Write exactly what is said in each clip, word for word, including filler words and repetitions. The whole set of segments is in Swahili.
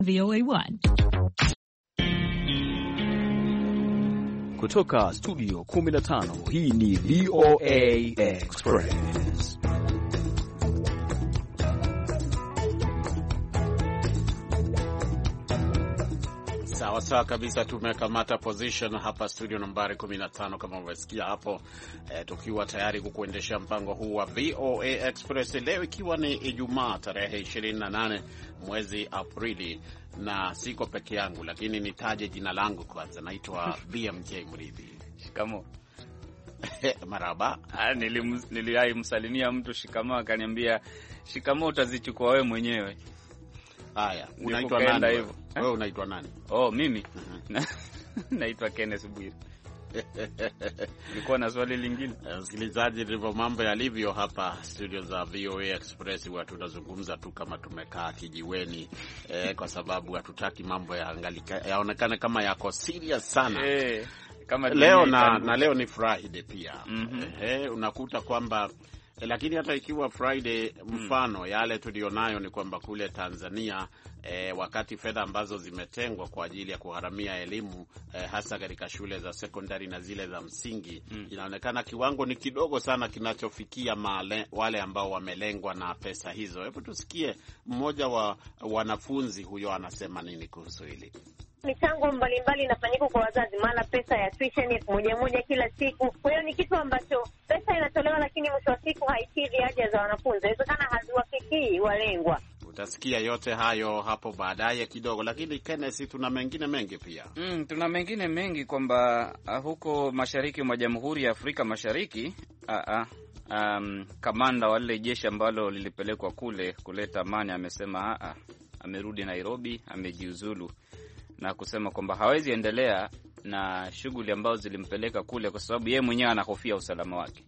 V O A one. Kutoka studio kumi na tano, hii ni V O A Express. Sawa sawa kabisa, tumekamata position hapa studio nambari kumi na tano kama umesikia hapo, e, tukiwa tayari kukuendesha mpango huu wa V O A Express leo ikiwa ni Ijumaa tarehe ishirini na nane mwezi Aprili, na siko peke yangu, lakini nitaje jina langu kwanza. Naitwa B M J Mridhi. Shikamo. Marhaba. Ah, niliai msalimia mtu shikamo, akaniambia shikamo utazichukua wewe mwenyewe. Haya, unaitwa nani wewe? Wewe unaitwa nani? Oh, mimi. Uh-huh. Naitwa Kenneth Bwire. Nilikuwa na swali lingine. Msikilizaji, ndivyo mambo yalivyo hapa studio za V O A Express. Watu tunazungumza tu kama tumekaa kijiweni, eh, kwa sababu hatutaki mambo yaangalika yaonekane kama yako serious sana. Eh, kama leo na, na leo ni Friday pia. Mm-hmm. Eh, unakuta kwamba eh, lakini hata ikiwa Friday, mfano mm. yale tulionayo ni kwamba kule Tanzania E, wakati fedha ambazo zimetengwa kwa ajili ya kuharamia elimu e, hasa katika shule za sekondari na zile za msingi mm. inaonekana kiwango ni kidogo sana kinachofikia male, wale ambao wamelengwa na pesa hizo. Hebu tusikie mmoja wa wanafunzi huyo anasema nini kuhusu hili. Michango mbalimbali inafanyika kwa wazazi, maana pesa ya tuition elfu moja moja kila siku. Kwa hiyo ni kitu ambacho pesa inatolewa, lakini mwisho wa siku haikidhi haja za wanafunzi. Inawezekana haziwafikii walengwa. Utasikia yote hayo hapo baadaye kidogo, lakini Kenneth, tuna mengine mengi pia. Mm, tuna mengine mengi kwamba uh, huko mashariki mwa Jamhuri ya Afrika Mashariki uh, uh, um, kamanda wa lile jeshi ambalo lilipelekwa kule kuleta amani amesema uh, uh, amerudi Nairobi, amejiuzulu na kusema kwamba hawezi endelea na shughuli ambazo zilimpeleka kule kwa sababu yeye mwenyewe anahofia usalama wake.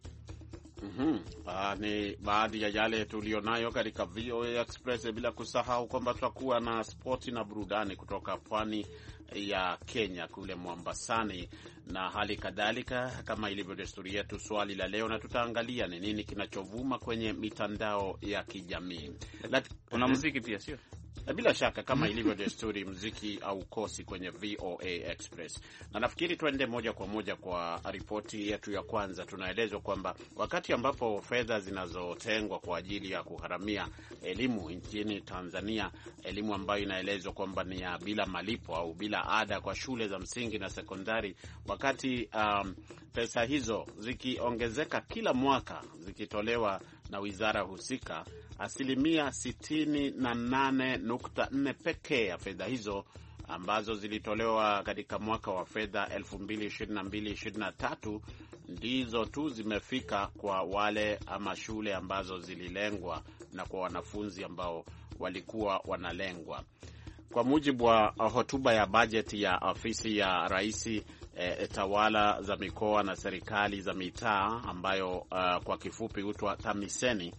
Mhm. Ah, ni baadhi ya yale tulionayo katika V O A Express, bila kusahau kwamba tutakuwa na spoti na burudani kutoka pwani ya Kenya kule Mombasani, na hali kadhalika kama ilivyo desturi yetu swali la leo, na tutaangalia ni nini kinachovuma kwenye mitandao ya kijamii. Kuna muziki pia, sio? Bila shaka kama ilivyo desturi, muziki au kosi kwenye V O A Express. Na nafikiri tuende moja kwa moja kwa ripoti yetu ya kwanza. Tunaelezwa kwamba wakati ambapo fedha zinazotengwa kwa ajili ya kuharamia elimu nchini Tanzania, elimu ambayo inaelezwa kwamba ni ya bila malipo au bila ada kwa shule za msingi na sekondari, wakati um, pesa hizo zikiongezeka kila mwaka, zikitolewa na wizara husika, asilimia sitini na nane nukta nne pekee ya fedha hizo ambazo zilitolewa katika mwaka wa fedha elfu mbili ishirini na mbili ishirini na tatu ndizo tu zimefika kwa wale ama shule ambazo zililengwa na kwa wanafunzi ambao walikuwa wanalengwa. Kwa mujibu wa hotuba ya bajeti ya ofisi ya Rais E, tawala za mikoa na serikali za mitaa ambayo uh, kwa kifupi huitwa TAMISEMI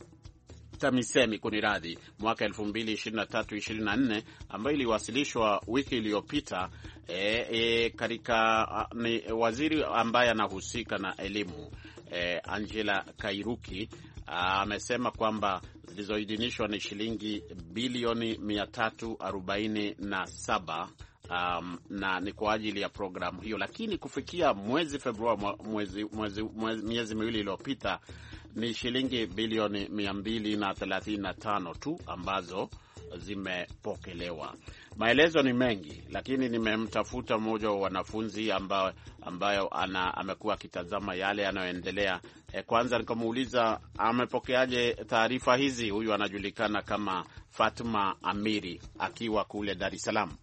TAMISEMI kuniradhi, mwaka elfu mbili ishirini na tatu ishirini na nne ambayo iliwasilishwa wiki iliyopita, e, e, katika uh, ni waziri ambaye anahusika na elimu e, Angela Kairuki amesema uh, kwamba zilizoidhinishwa ni shilingi bilioni mia tatu arobaini na saba. Um, na ni kwa ajili ya programu hiyo, lakini kufikia mwezi Februari mwezi, mwezi, mwezi, miezi miwili iliyopita ni shilingi bilioni mia mbili na thelathini na tano tu ambazo zimepokelewa. Maelezo ni mengi, lakini nimemtafuta mmoja wa wanafunzi ambao ambayo ana amekuwa akitazama yale yanayoendelea. E, kwanza nikamuuliza amepokeaje taarifa hizi. Huyu anajulikana kama Fatma Amiri akiwa kule Dar es Salaam.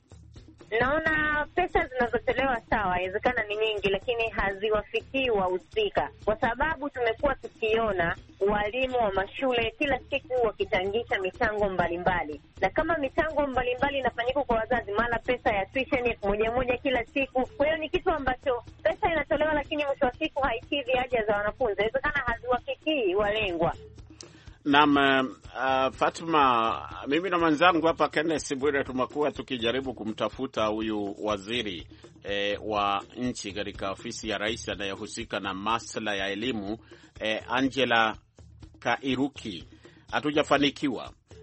Naona pesa zinazotolewa sawa, inawezekana ni nyingi, lakini haziwafikii wahusika, kwa sababu tumekuwa tukiona walimu wa mashule kila siku wakichangisha michango mbalimbali, na kama michango mbalimbali inafanyika kwa wazazi, maana pesa ya tuition elfu moja moja kila siku. Kwa hiyo ni kitu ambacho pesa inatolewa, lakini mwisho wa siku haikidhi haja za wanafunzi, inawezekana haziwafikii walengwa. Naam, uh, Fatma, mimi na mwenzangu hapa Kenneth Bwire tumekuwa tukijaribu kumtafuta huyu waziri eh, wa nchi katika ofisi ya rais anayehusika na masuala ya elimu, eh, Angela Kairuki. Hatujafanikiwa.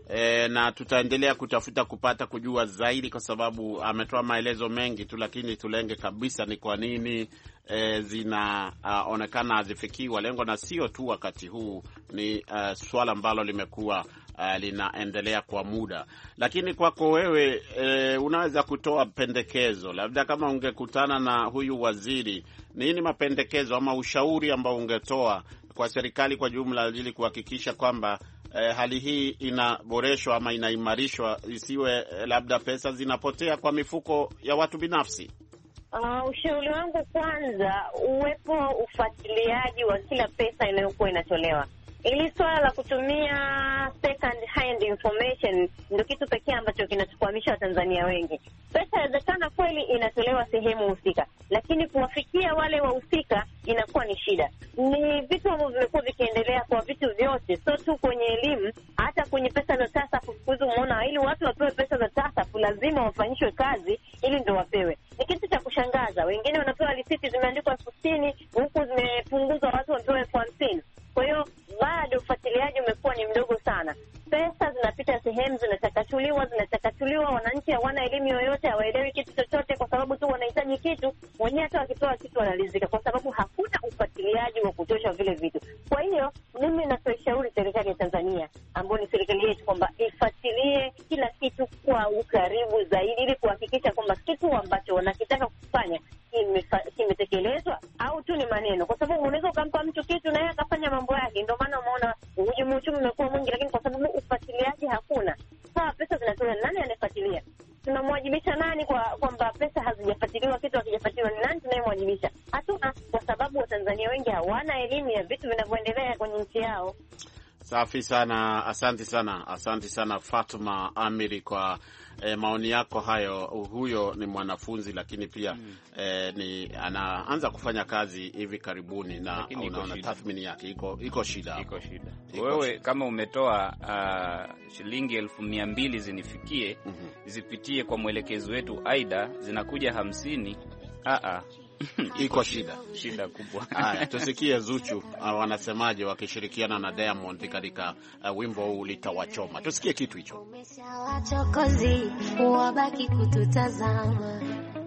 E, na tutaendelea kutafuta kupata kujua zaidi, kwa sababu ametoa maelezo mengi tu, lakini tulenge kabisa ni kwa nini e, zinaonekana uh, hazifikiwa lengo, na sio tu wakati huu, ni uh, swala ambalo limekuwa uh, linaendelea kwa muda. Lakini kwako wewe, e, unaweza kutoa pendekezo, labda kama ungekutana na huyu waziri, nini mapendekezo ama ushauri ambao ungetoa kwa serikali kwa jumla ili kuhakikisha kwamba Eh, hali hii inaboreshwa ama inaimarishwa, isiwe eh, labda pesa zinapotea kwa mifuko ya watu binafsi? Uh, ushauri wangu kwanza, uwepo ufuatiliaji wa kila pesa inayokuwa inatolewa. Ili swala la kutumia second hand information ndio kitu pekee ambacho kinatukwamisha Watanzania wengi. Pesa inawezekana kweli inatolewa sehemu husika, lakini kuwafikia wale wahusika inakuwa ni shida. Ni vitu ambavyo vimekuwa vikiendelea kwa vitu vyote, sio tu kwenye elimu, hata kwenye pesa za tasafu. Kuzi umeona, ili watu wapewe pesa za tasafu lazima wafanyishwe kazi ili ndio wapewe. Ni kitu cha kushangaza, wengine wanapewa risiti zimeandikwa elfu sitini huku zimepunguzwa watu wapewe elfu hamsini. Kwa hiyo bado ufuatiliaji umekuwa ni mdogo sana. Pesa zinapita sehemu, zinachakachuliwa, zinachakachuliwa. Wananchi hawana elimu yoyote, hawaelewi kitu chochote, kwa sababu tu wanahitaji kitu, wenyewe hata wakitoa kitu wanalizika, kwa sababu hakuna ufuatiliaji wa kutosha vile vitu. Kwa hiyo mimi nashauri serikali ya Tanzania, ambayo ni serikali yetu, kwamba ifuatilie kila kitu kwa ukaribu zaidi, ili kuhakikisha kwamba kitu ambacho wanakitaka kufanya kimetekelezwa au tu ni maneno, kwa sababu unaweza ukampa mtu kitu na yeye akafanya mambo yake. Ndio maana umeona uhujumu uchumi umekuwa mwingi, lakini kwa sababu ufuatiliaji hakuna. Sawa, pesa zinatoka, nani anafuatilia? Tunamwajibisha nani kwa kwamba pesa hazijafuatiliwa, kitu hakijafuatiliwa? Ni nani tunayemwajibisha? Hatuna, kwa sababu Watanzania wengi hawana elimu ya vitu vinavyoendelea kwenye nchi yao. Safi sana, asante sana, asante sana Fatuma Amiri kwa eh, maoni yako hayo. Huyo ni mwanafunzi, lakini pia mm. eh, ni anaanza kufanya kazi hivi karibuni, na unaona tathmini yake iko iko shida, iko shida. Wewe shida. Kama umetoa uh, shilingi elfu mia mbili zinifikie, mm-hmm. zipitie kwa mwelekezi wetu Aida, zinakuja hamsini, a a iko shida, shida kubwa. Haya, tusikie Zuchu uh, wanasemaje wakishirikiana na Diamond katika uh, wimbo huu Litawachoma. Tusikie kitu hicho. Umeshawachokozi wabaki kututazama,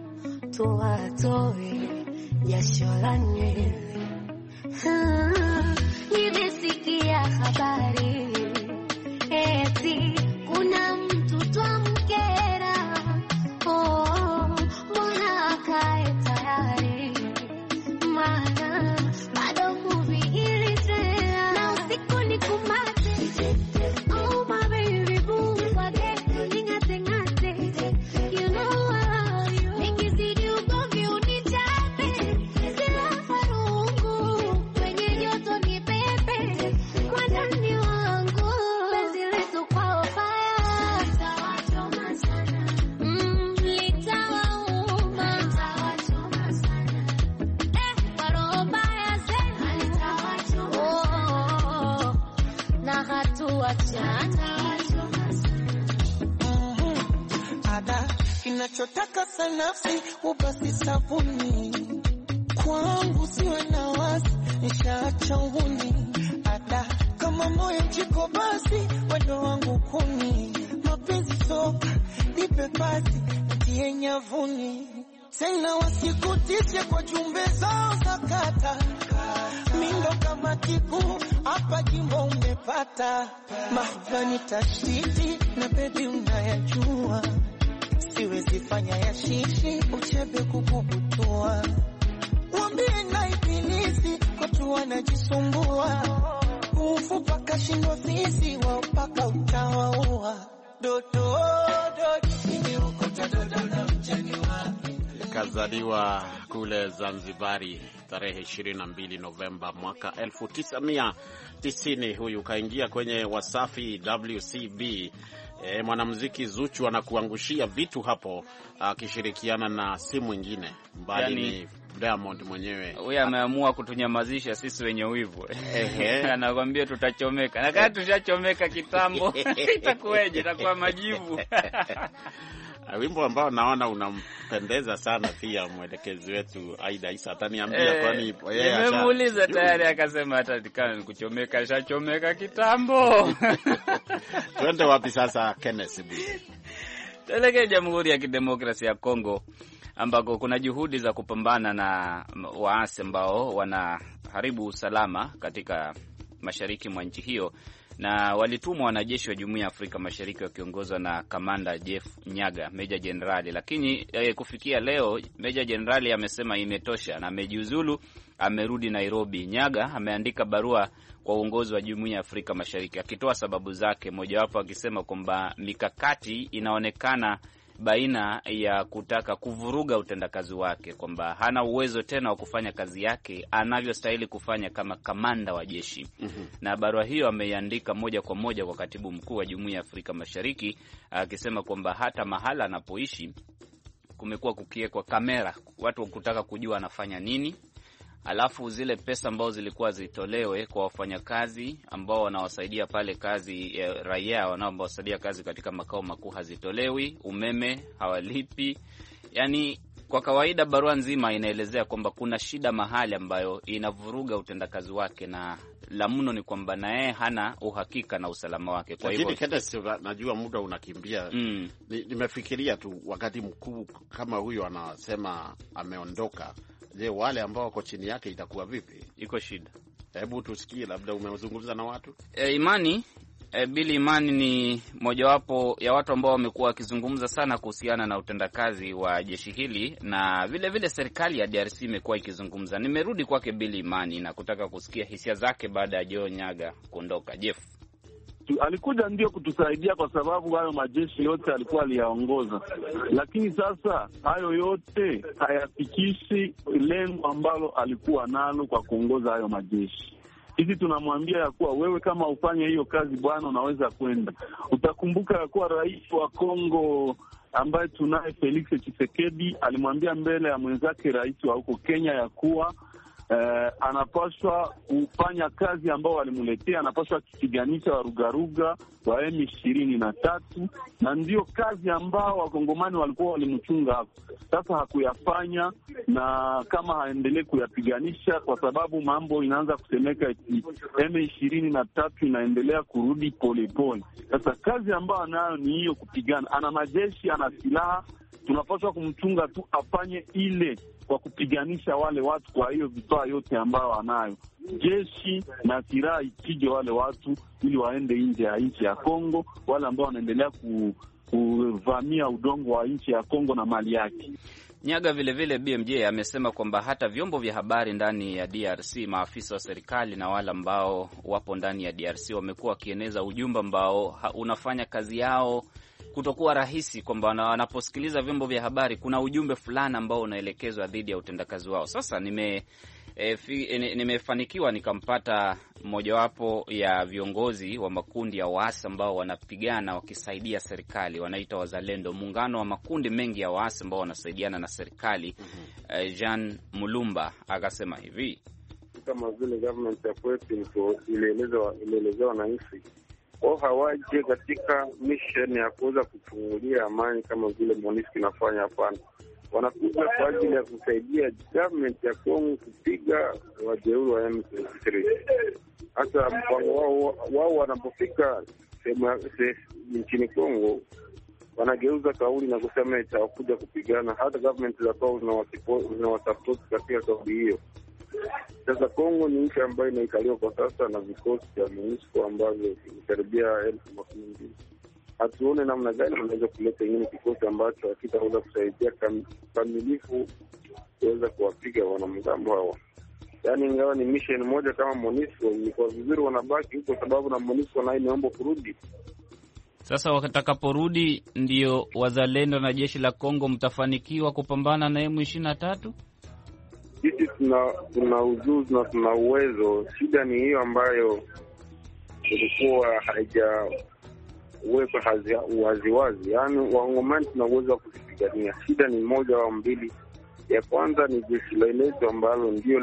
tuwatoe jasho la nywele. Nimesikia habari eti kuna mtu twamkera, oh, mbona akae tayari, maana bado movie ili tena na usiku ni kumate. Oh my baby boo, forget ningate ngate, you know I love you. Nikizidi ugomvi unichape, sila farungu kwenye joto ni pepe, kwa ndani wangu penzi letu kwa fire. Litawachoma sana, mm, litawauma, litawachoma sana, eh, kwa roho mbaya zenu litawachoma, oh, na hatuachana. Ada kinachotaka sanafsi ubasi sabuni, kwangu siwe na wasi, nishaacha uhuni. Ada kama moyo jiko basi, wendo wangu kuni, mapenzi soka nipe basi, nitie nyavuni. Tena wasikutishe kwa jumbe zao za kata, mindo kama kiku hapa jimbo umepata. Mahvani tashiti na baby unayajua, siwezi fanya ya shishi uchebe kukubutua. Wambie na ibilisi watu wanajisumbua, ufupa kashindwa sisi wao paka utawaua. Dodo dodo nimeokota dodo na mjani wapi. Kazaliwa kule Zanzibari tarehe ishirini na mbili Novemba mwaka elfu tisa mia tisini. Huyu kaingia kwenye Wasafi W C B. E, mwanamuziki Zuchu anakuangushia vitu hapo akishirikiana na si mwingine mbali, yani ni Diamond mwenyewe. Huyu ameamua kutunyamazisha sisi wenye wivu. Ehe. Anakuambia tutachomeka. Na kama tushachomeka kitambo itakuweje? Itakuwa majivu. Wimbo ambao naona unampendeza sana pia mwelekezi wetu Aida Isa. Ataniambia eh, kwani yeye nimemuuliza tayari akasema hata nikana nikuchomeka shachomeka kitambo. Twende wapi sasa Kenneth? Tuelekee Jamhuri ya Kidemokrasia ya Kongo ambako kuna juhudi za kupambana na waasi ambao wanaharibu usalama katika mashariki mwa nchi hiyo, na walitumwa wanajeshi wa Jumuiya ya Afrika Mashariki wakiongozwa na Kamanda Jeff Nyaga, Meja Jenerali. Lakini eh, kufikia leo Meja Jenerali amesema imetosha na amejiuzulu, amerudi Nairobi. Nyaga ameandika barua kwa uongozi wa Jumuiya ya Afrika Mashariki akitoa sababu zake, mojawapo akisema kwamba mikakati inaonekana baina ya kutaka kuvuruga utendakazi wake, kwamba hana uwezo tena wa kufanya kazi yake anavyostahili kufanya kama kamanda wa jeshi. Mm-hmm. Na barua hiyo ameiandika moja kwa moja kwa katibu mkuu wa Jumuiya ya Afrika Mashariki akisema kwamba hata mahala anapoishi kumekuwa kukiwekwa kamera, watu kutaka kujua anafanya nini. Alafu zile pesa ambazo zilikuwa zitolewe kwa wafanyakazi ambao wanawasaidia pale kazi, eh, raia wanaowasaidia kazi katika makao makuu hazitolewi, umeme hawalipi. Yani kwa kawaida barua nzima inaelezea kwamba kuna shida mahali ambayo inavuruga utendakazi wake, na la mno ni kwamba naye hana uhakika na usalama wake. Kwa hivyo najua muda unakimbia. Mm. Nimefikiria tu wakati mkuu kama huyo anasema ameondoka, je, wale ambao wako chini yake itakuwa vipi? Iko shida. Hebu tusikie, labda umezungumza na watu. E, Imani e, Billy Imani ni mojawapo ya watu ambao wamekuwa wakizungumza sana kuhusiana na utendakazi wa jeshi hili, na vile vile serikali ya D R C imekuwa ikizungumza. Nimerudi kwake Billy Imani na kutaka kusikia hisia zake baada ya Joe Nyaga kuondoka. Jeff alikuja ndio kutusaidia kwa sababu hayo majeshi yote alikuwa aliyaongoza, lakini sasa hayo yote hayafikishi lengo ambalo alikuwa nalo kwa kuongoza hayo majeshi. Hivi tunamwambia ya kuwa wewe kama ufanye hiyo kazi bwana, unaweza kwenda. Utakumbuka ya kuwa rais wa Kongo ambaye tunaye Felix Tshisekedi alimwambia mbele ya mwenzake rais wa huko Kenya ya kuwa Uh, anapaswa kufanya kazi ambao walimletea, anapaswa kupiganisha warugaruga wa M ishirini na tatu, na ndio kazi ambao wakongomani walikuwa walimchunga hapo. Sasa hakuyafanya, na kama haendelee kuyapiganisha kwa sababu mambo inaanza kusemeka eti M ishirini na tatu inaendelea kurudi polepole. Sasa kazi ambayo anayo ni hiyo, kupigana. Ana majeshi, ana silaha, tunapaswa kumchunga tu afanye ile kwa kupiganisha wale watu. Kwa hiyo vifaa yote ambayo anayo jeshi na silaha ipige wale watu ili waende nje ya nchi ya Kongo, wale ambao wanaendelea ku, kuvamia udongo wa nchi ya Kongo na mali yake. Nyaga vile vile B M J amesema kwamba hata vyombo vya habari ndani ya D R C, maafisa wa serikali na wale ambao wapo ndani ya D R C wamekuwa wakieneza ujumbe ambao unafanya kazi yao kutokuwa rahisi, kwamba wanaposikiliza vyombo vya habari kuna ujumbe fulani ambao unaelekezwa dhidi ya utendakazi wao. Sasa nime e, fi, nimefanikiwa nikampata mojawapo ya viongozi wa makundi ya waasi ambao wanapigana wakisaidia serikali, wanaita Wazalendo, muungano wa makundi mengi ya waasi ambao wanasaidiana na serikali. Mm-hmm. E, Jean Mulumba akasema hivi, kama vile government ya kwetu ilielezewa ilielezewa na nchi wao hawaje katika mission ya kuweza kufungulia amani kama vile MONUSCO inafanya. Hapana, wanakuja kwa ajili ya kusaidia government ya Kongo kupiga wajeuri wa M ishirini na tatu. Hata mpango wao wao wanapofika sehemu nchini Kongo wanageuza kauli na kusema itakuja kupigana. Hata government za Kongo zinawasupport katika kauli hiyo. Sasa Kongo ni nchi ambayo inaikaliwa kwa sasa na vikosi vya MONUSCO ambavyo vimekaribia elfu makumi mbili. Hatuone namna gani wanaweza kuleta ingine kikosi ambacho hakitaweza kusaidia kamilifu kuweza kuwapiga wanamgambo hawa. Yaani ingawa ni mission moja kama MONUSCO, ni kwa vizuri wanabaki huko sababu na MONUSCO nayo imeomba kurudi. Sasa watakaporudi ndio wazalendo na jeshi la Kongo mtafanikiwa kupambana na M ishirini na tatu? Sisi tuna tuna ujuzi na tuna uwezo. Shida ni hiyo ambayo ilikuwa haijawekwa waziwazi. Yaani Wangomani tuna uwezo wa kuzipigania. Shida ni moja au mbili. Ya kwanza ni jeshi letu ambalo ndio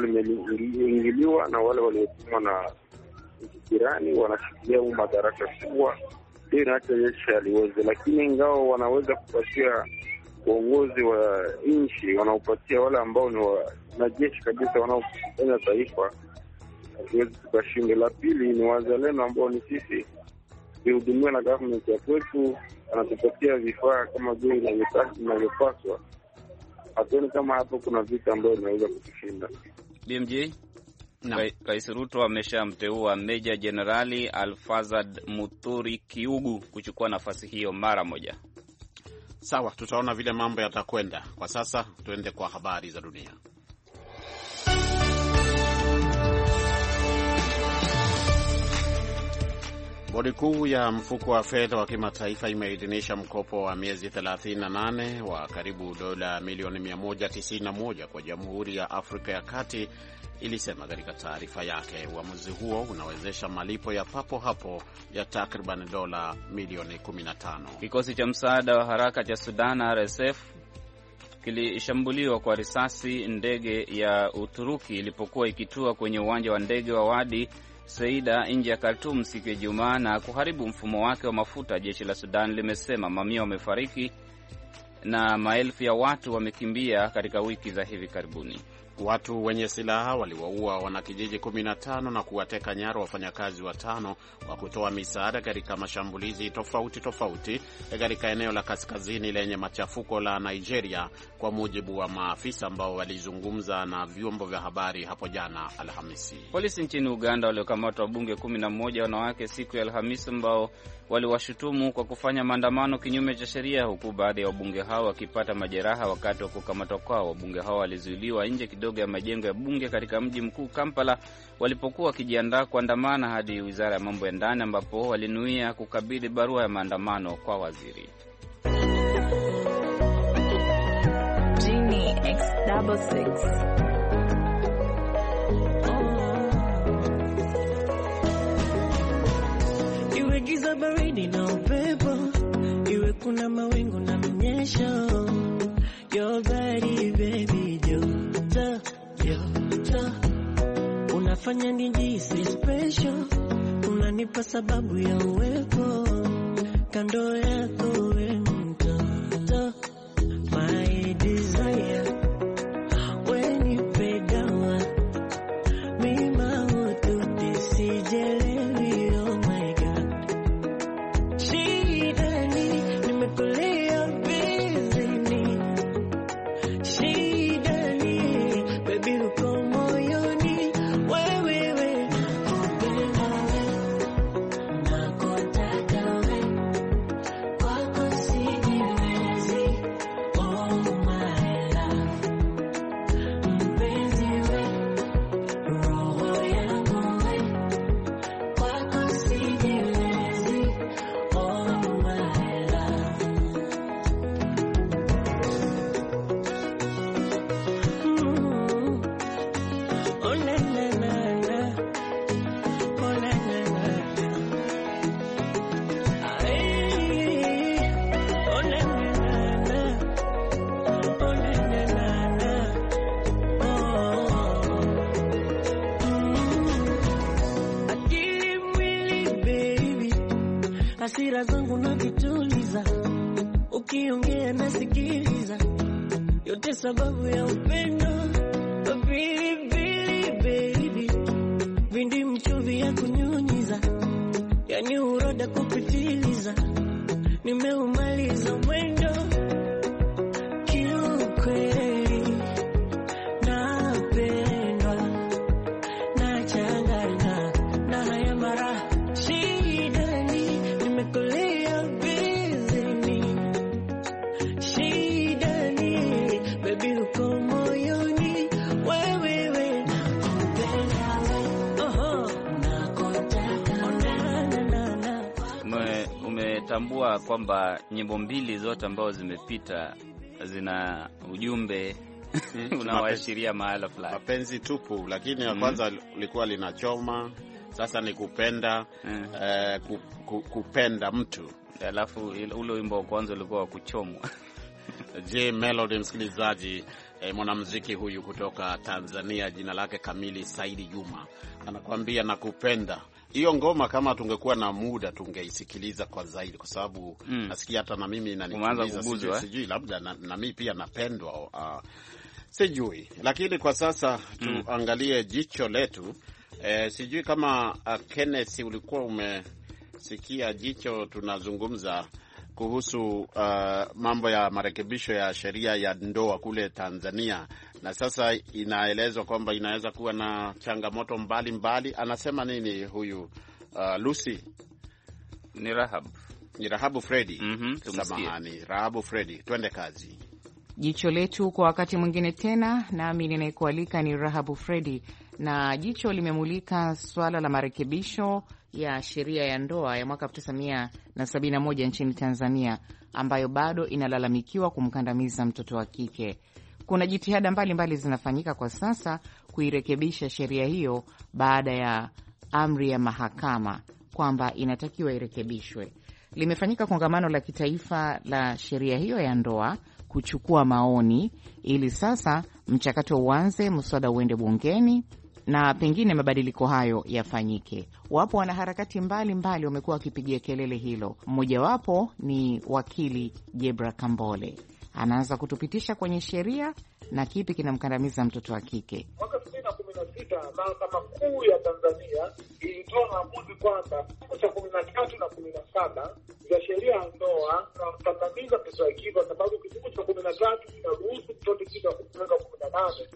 limeingiliwa na wale waliotumwa na jirani, wanashikilia huu madaraka kubwa. hiyo inaacha jeshi aliweze. Lakini ingawa wanaweza kupatia uongozi wa nchi, wanaopatia wale ambao ni wanajeshi kabisa wanaofanya taifa, hatuwezi tukashinde. La pili ni wazalendo ambao ni sisi, tuhudumiwa na government ya kwetu, anatupatia vifaa kama vile inavyopaswa. Hatuoni kama hapo kuna vita ambayo inaweza kutushinda. B M J, no. Rais Ruto ameshamteua Meja Jenerali Alfazad Muturi Kiugu kuchukua nafasi hiyo mara moja. Sawa, tutaona vile mambo yatakwenda. Kwa sasa tuende kwa habari za dunia. Bodi kuu ya mfuko wa fedha wa kimataifa imeidhinisha mkopo wa miezi thelathini na nane wa karibu dola milioni mia moja tisini na moja kwa Jamhuri ya Afrika ya Kati, ilisema katika taarifa yake. Uamuzi huo unawezesha malipo ya papo hapo ya takriban dola milioni kumi na tano. Kikosi cha msaada wa haraka cha Sudan R S F kilishambuliwa kwa risasi ndege ya Uturuki ilipokuwa ikitua kwenye uwanja wa ndege wa Wadi Saida nje ya Khartoum siku ya Ijumaa na kuharibu mfumo wake wa mafuta. Jeshi la Sudan limesema mamia wamefariki na maelfu ya watu wamekimbia katika wiki za hivi karibuni. Watu wenye silaha waliwaua wanakijiji kumi na tano na kuwateka nyara wafanyakazi watano wa kutoa misaada katika mashambulizi tofauti tofauti katika eneo la kaskazini lenye machafuko la Nigeria, kwa mujibu wa maafisa ambao walizungumza na vyombo vya habari hapo jana Alhamisi. Polisi nchini Uganda waliokamata wabunge kumi na moja wanawake siku ya Alhamisi ambao waliwashutumu kwa kufanya maandamano kinyume cha sheria, huku baadhi ya wabunge hao wakipata majeraha wakati wa kukamatwa kwao. Wabunge hao walizuiliwa nje kidogo ya majengo ya bunge katika mji mkuu Kampala walipokuwa wakijiandaa kuandamana hadi Wizara ya Mambo ya Ndani, ambapo walinuia kukabidhi barua ya maandamano kwa waziri. Genie X six six. Iwe giza baridi na upepo, iwe kuna mawingu na mnyesho, your body baby joto, joto unafanya nijisi special, unanipa sababu ya uwepo kando yako we mtoto, my desire when you pay down me mautu tisijelewi, oh my god shidani nimekulea bizini, shidani baby uko moyoni wewewe, nakupenda we nakutaka we kwako sijiwezi, oh my love mpenzi we roho yangu we kwako sijiwezi, oh my love. Mm. Oh na na na na, oh na na na na, ay, oh na na na na, oh na na na na, oh. Mm. Akili mwili baby, hasira zangu na vituliza, ukiongea nasikiliza, yote sababu ya upendo, pilipili baby, vindi mchuvi ya kunyunyiza, yani uroda kupitiliza, nimeumaliza mwendo kiukweli, napendwa nachanganya na haya mara shidani, nimekolea bizini, shidani baby uko moyoni wewewe, nakupenda we, oho nakutaka we, na na na. Ume, umetambua kwamba nyimbo mbili zote ambazo zimepita zina ujumbe unaoashiria mahala fulani, mapenzi tupu, lakini ya kwanza mm. lilikuwa linachoma, sasa ni kupenda mm. eh, ku, ku, kupenda mtu, alafu ule wimbo wa kwanza ulikuwa wa kuchomwa. J Melody, msikilizaji, eh, mwanamuziki huyu kutoka Tanzania, jina lake kamili Saidi Juma, anakuambia nakupenda. hiyo ngoma kama tungekuwa na muda tungeisikiliza kwa zaidi, kwa sababu mm. nasikia hata na mimi inaniuliza, sijui, sijui labda na, na mimi pia napendwa uh, sijui. Lakini kwa sasa tuangalie mm. jicho letu. Eh, sijui kama uh, Kenneth ulikuwa umesikia jicho, tunazungumza kuhusu uh, mambo ya marekebisho ya sheria ya ndoa kule Tanzania, na sasa inaelezwa kwamba inaweza kuwa na changamoto mbalimbali mbali. Anasema nini huyu uh, Lucy? Ni Rahab. Ni Rahabu Fredi. Mm-hmm, samahani, Rahabu Fredi. Twende kazi. Jicho letu kwa wakati mwingine tena, nami ninayekualika ni Rahabu Fredi, na jicho limemulika swala la marekebisho ya sheria ya ndoa ya mwaka elfu tisa mia sabini na moja nchini Tanzania, ambayo bado inalalamikiwa kumkandamiza mtoto wa kike. Kuna jitihada mbalimbali zinafanyika kwa sasa kuirekebisha sheria hiyo baada ya amri ya mahakama kwamba inatakiwa irekebishwe. Limefanyika kongamano la kitaifa la sheria hiyo ya ndoa kuchukua maoni ili sasa mchakato uanze, mswada uende bungeni na pengine mabadiliko hayo yafanyike. Wapo wanaharakati mbalimbali wamekuwa wakipigia kelele hilo. Mmojawapo ni wakili Jebra Kambole. Anaanza kutupitisha kwenye sheria na kipi kinamkandamiza mtoto wa kike. Mwaka elfu mbili na kumi na sita Mahakama Kuu ya Tanzania ilitoa maamuzi kwamba kifungu cha kumi na tatu na kumi na saba za sheria ya ndoa inamkandamiza mtoto wa kike, kwa sababu kifungu cha kumi na tatu kinaruhusu mtoto kike wa miaka kumi na nane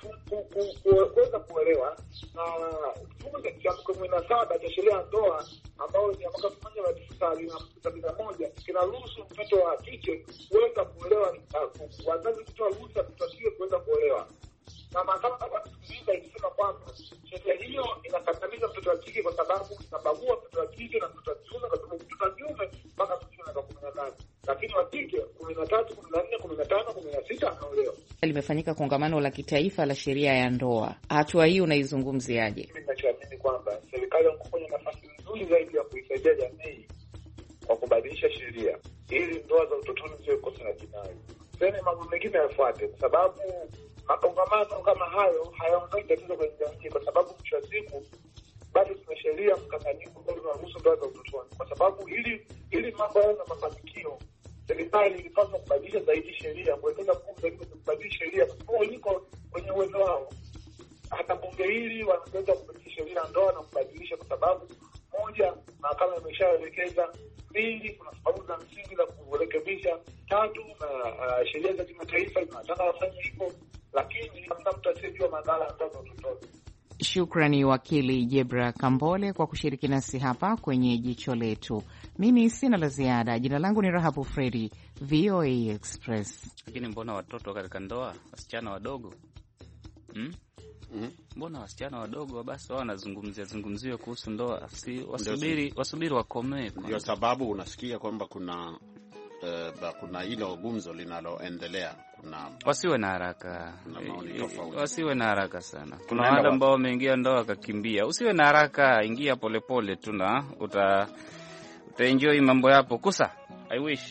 kuweza kuelewa, na kifungu cha kumi na saba cha sheria ya ndoa ambayo ni mwaka elfu moja mia tisa sabini na moja kinaruhusu mtoto wa kike kuweza kuelewa, wazazi kutoa ruhusa mtoto wa kike kuweza kuelewa. Na mahakama hapa tusikiliza ikisema kwamba sheria hiyo inakandamiza mtoto wa kike kwa sababu inabagua mtoto wa kike na mtoto wa kiume, kwa sababu mtoto wa kiume mpaka kufikia miaka kumi na nane, lakini wa kike kumi na tatu, kumi na nne, kumi na tano, kumi na sita anaolewa. Limefanyika kongamano la kitaifa la sheria ya ndoa. Hatua hii unaizungumziaje? Mimi ninachoamini kwamba serikali iko kwenye nafasi nzuri zaidi ya kuisaidia jamii kwa kubadilisha sheria ili ndoa za utotoni ziwe kosa la jinai. Tena mambo mengine yafuate, kwa sababu makongamano kama hayo hayaondoi tatizo kwenye jamii, kwa sababu mwisho wa siku bado tuna sheria mkanganyiko ambazo zinaruhusu ndoa za utotoni. Kwa sababu ili ili mambo hayo na mafanikio, serikali ilipaswa kubadilisha zaidi sheria, kuwekeza nguvu zaidi kubadilisha sheria, kwa sababu liko kwenye uwezo wao. Hata bunge hili wanaweza kubadilisha sheria ya ndoa na kubadilisha, kwa sababu moja, mahakama imeshaelekeza; mbili, kuna sababu za msingi za kurekebisha; tatu, na uh, sheria za kimataifa zinataka wafanye hivyo, lakini hamna mtu asiyejua madhara ya ndoa za utotoni. Shukrani wakili Jebra Kambole kwa kushiriki nasi hapa kwenye jicho letu. Mimi sina la ziada. Jina langu ni Rahabu Fredi, V O A Express. Lakini mbona watoto katika ndoa, wasichana wadogo? Hmm? Mm-hmm. Mbona wasichana wadogo basi wao wanazungumzia zungumziwe kuhusu ndoa? Si wasubiri wasubiri wakomee. Ndio sababu unasikia kwamba kuna Uh, kuna hilo gumzo linaloendelea. Kuna wasiwe na haraka, wasiwe na haraka sana. Kuna wale ambao wameingia ndoa wakakimbia. Usiwe na haraka, ingia polepole tu na uta utaenjoy mambo yapo. Kusa I wish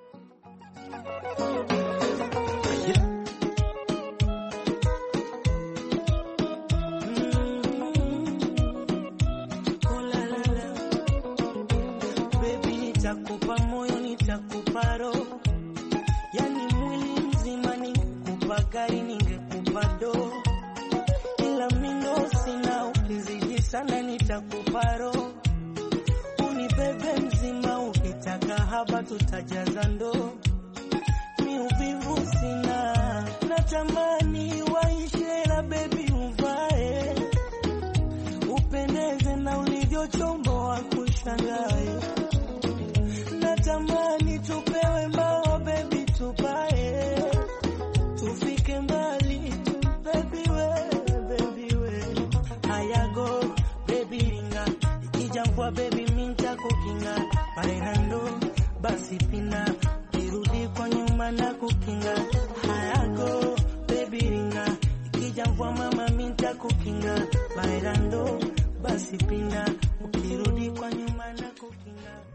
yani mwili mzima ningekupa gari, ningekupa do, ila mimi sina, ukizidi sana nitakupa roho. Unibebe mzima, ukitaka haba tutajaza ndo. Mi uvivu sina, natamani waishe la baby uvae, upendeze na ulivyochombo wa kushangae. Natamani tupewe mbao baby, tupae tufike mbali baby we, baby we. Ayago baby ringa, ikija mvua baby minta kukinga. Bailando basi pina, kirudi kwa nyuma na kukinga. Ayago baby ringa, ikija mvua mama minta kukinga. Bailando basi pina, ukirudi kwa nyuma na kukinga.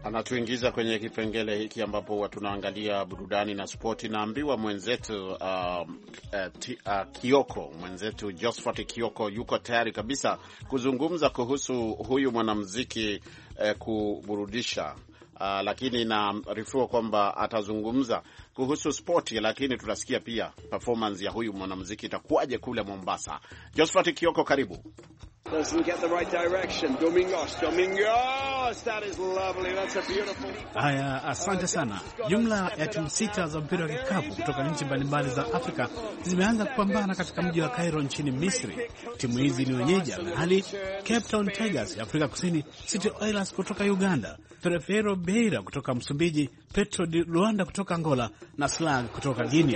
Anatuingiza kwenye kipengele hiki ambapo tunaangalia burudani na spoti. Naambiwa mwenzetu uh, uh, uh, Kioko, mwenzetu Josephat Kioko yuko tayari kabisa kuzungumza kuhusu huyu mwanamuziki uh, kuburudisha. Uh, lakini naarifiwa kwamba atazungumza kuhusu spoti, lakini tutasikia pia performance ya huyu mwanamuziki itakuwaje kule Mombasa. Josephat Kioko, karibu. Doesn't get the right direction. Domingos, Domingos, that is lovely. That's a beautiful. Haya, asante sana. Jumla ya timu sita za mpira wa kikapu kutoka nchi mbalimbali za Afrika zimeanza kupambana katika mji wa Cairo nchini Misri. Timu hizi ni wenyeji Al Ahly, Cape Town Tigers ya Afrika Kusini, City Oilers kutoka Uganda, Ferroviario Beira kutoka Msumbiji, Petro de Luanda kutoka Angola na Slag kutoka Guinea.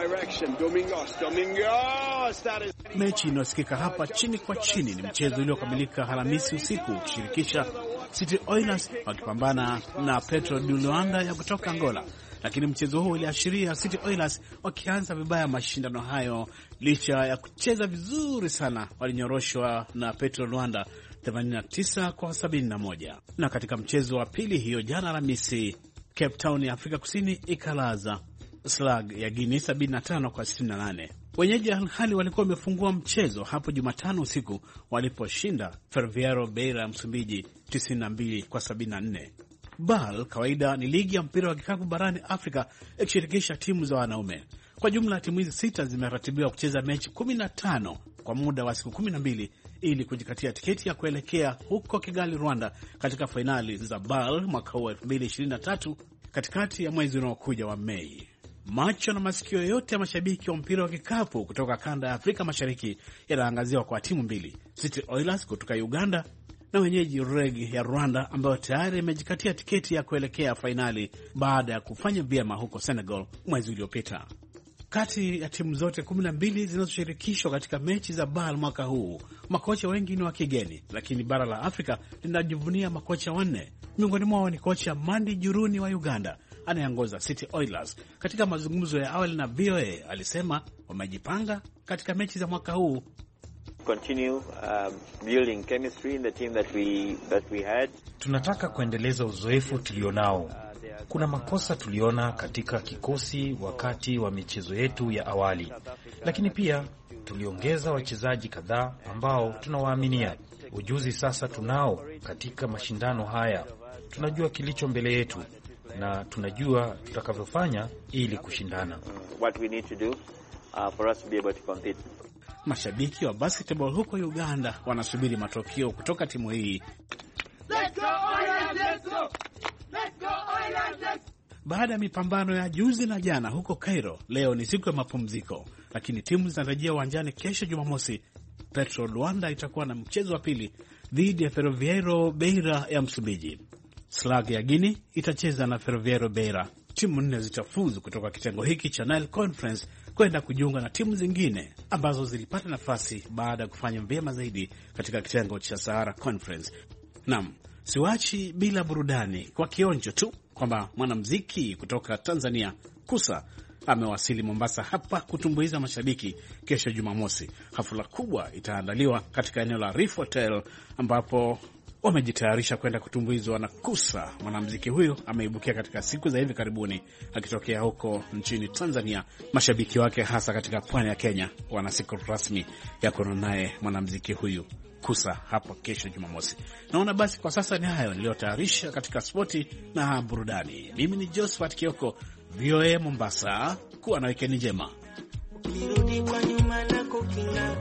Mechi inayosikika hapa chini kwa chini ni mchezo uliokamilika Alhamisi usiku ukishirikisha City Oilers wakipambana na Petro de Luanda ya kutoka Angola. Lakini mchezo huo uliashiria City Oilers wakianza vibaya mashindano hayo, licha ya kucheza vizuri sana walinyoroshwa na Petro Luanda themanini na tisa kwa sabini na moja. Na katika mchezo wa pili hiyo jana Alhamisi, Cape Town ya Afrika Kusini ikalaza Slag ya Guinea sabini na tano kwa sitini na nane. Wenyeji Al Ahly walikuwa wamefungua mchezo hapo Jumatano usiku waliposhinda Ferroviario Beira ya Msumbiji tisini na mbili kwa sabini na nne. B A L kawaida ni ligi ya mpira wa kikapu barani Afrika ikishirikisha timu za wanaume. Kwa jumla timu hizi sita zimeratibiwa kucheza mechi kumi na tano kwa muda wa siku kumi na mbili ili kujikatia tiketi ya kuelekea huko Kigali, Rwanda katika fainali za B A L mwaka huu elfu mbili ishirini na tatu katikati ya mwezi unaokuja wa Mei. Macho na masikio yote ya mashabiki wa mpira wa kikapu kutoka kanda ya Afrika Mashariki yanaangaziwa kwa timu mbili, City Oilers kutoka Uganda na wenyeji Reg ya Rwanda, ambayo tayari imejikatia tiketi ya kuelekea fainali baada ya kufanya vyema huko Senegal mwezi uliopita. Kati ya timu zote kumi na mbili zinazoshirikishwa katika mechi za B A L mwaka huu, makocha wengi ni wa kigeni, lakini bara la Afrika linajivunia makocha wanne. Miongoni mwao ni kocha Mandi Juruni wa Uganda anayeongoza City Oilers. Katika mazungumzo ya awali na V O A alisema wamejipanga katika mechi za mwaka huu continue um, building chemistry in the team that we that we had. Tunataka kuendeleza uzoefu tulionao. Kuna makosa tuliona katika kikosi wakati wa michezo yetu ya awali, lakini pia tuliongeza wachezaji kadhaa ambao tunawaaminia. Ujuzi sasa tunao katika mashindano haya. Tunajua kilicho mbele yetu na tunajua tutakavyofanya ili kushindana. What we need to do uh, for us to be able to compete. Mashabiki wa basketball huko Uganda wanasubiri matokeo kutoka timu hii. Let's go Oilers, let's go. Let's go Oilers, let's... Baada ya mipambano ya juzi na jana huko Cairo, leo ni siku ya mapumziko, lakini timu zinarejea uwanjani kesho Jumamosi. Petro Luanda itakuwa na mchezo wa pili dhidi ya Ferroviario Beira ya Msumbiji. Slag ya Guinea itacheza na Ferroviario Beira. Timu nne zitafuzu kutoka kitengo hiki cha Nile Conference kwenda kujiunga na timu zingine ambazo zilipata nafasi baada ya kufanya vyema zaidi katika kitengo cha Sahara Conference. Naam, siwachi bila burudani kwa kionjo tu kwamba mwanamuziki kutoka Tanzania Kusa amewasili Mombasa hapa kutumbuiza mashabiki kesho Jumamosi. Hafla kubwa itaandaliwa katika eneo la Reef Hotel ambapo wamejitayarisha kwenda kutumbuizwa na Kusa. Mwanamuziki huyo ameibukia katika siku za hivi karibuni akitokea huko nchini Tanzania. Mashabiki wake hasa katika pwani ya Kenya wana siku rasmi ya kuonana naye mwanamuziki huyu Kusa hapo kesho Jumamosi. Naona basi kwa sasa ni hayo niliyotayarisha katika spoti na burudani. Mimi ni Josephat Kioko, V O A Mombasa. Kuwa na wikendi njema. Nirudi kwa nyuma na kukinga.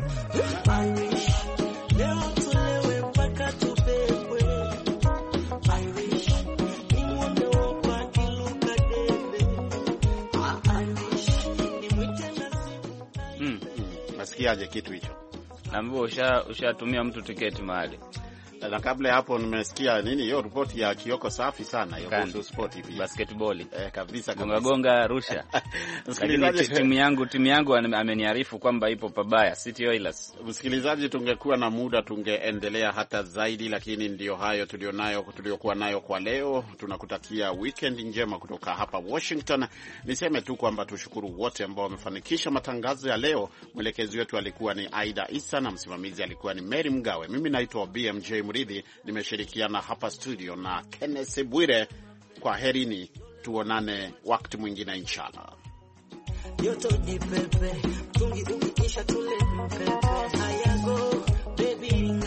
Leo tulewe mpaka tupepwe. I wish ni mwone kwa kiluka debe. I wish ni mwite na simu. Mm, nasikiaje kitu hicho? Naambiwa usha ushatumia mtu tiketi mahali. Na kabla hapo nimesikia nini hiyo ripoti ya Kioko safi sana hiyo kuhusu sport hivi basketball. Eh, kabisa gonga gonga Arusha. Lakini timu yangu timu yangu ameniarifu kwamba ipo pabaya City Oilers. Msikilizaji, tungekuwa na muda tungeendelea hata zaidi, lakini ndio hayo tulionayo tuliokuwa nayo kwa leo. Tunakutakia weekend njema kutoka hapa Washington. Niseme tu kwamba tushukuru wote ambao wamefanikisha matangazo ya leo. Mwelekezi wetu alikuwa ni Aida Isa na msimamizi alikuwa ni Mary Mgawe. Mimi naitwa B M J Mridhi, nimeshirikiana hapa studio na Kenneth Bwire. Kwa herini, tuonane wakati mwingine inshallah. Yoto jipepe, tungi ukikisha tule pepe. Hayago, baby.